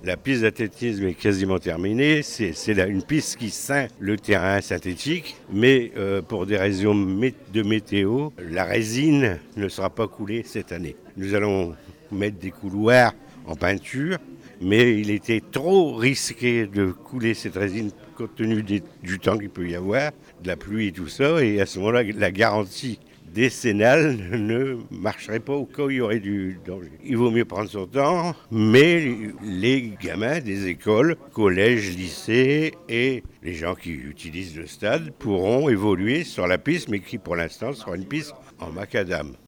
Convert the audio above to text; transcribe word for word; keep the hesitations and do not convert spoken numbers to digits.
La piste d'athlétisme est quasiment terminée. C'est, c'est là une piste qui ceint le terrain synthétique, mais euh, pour des raisons mé- de météo, la résine ne sera pas coulée cette année. Nous allons mettre des couloirs en peinture, mais il était trop risqué de couler cette résine compte tenu des- du temps qu'il peut y avoir, de la pluie et tout ça, et à ce moment-là, la garantie décennale ne marcherait pas au cas où il y aurait du danger. Il vaut mieux prendre son temps, mais les gamins des écoles, collèges, lycées et les gens qui utilisent le stade pourront évoluer sur la piste, mais qui pour l'instant sera une piste en macadam.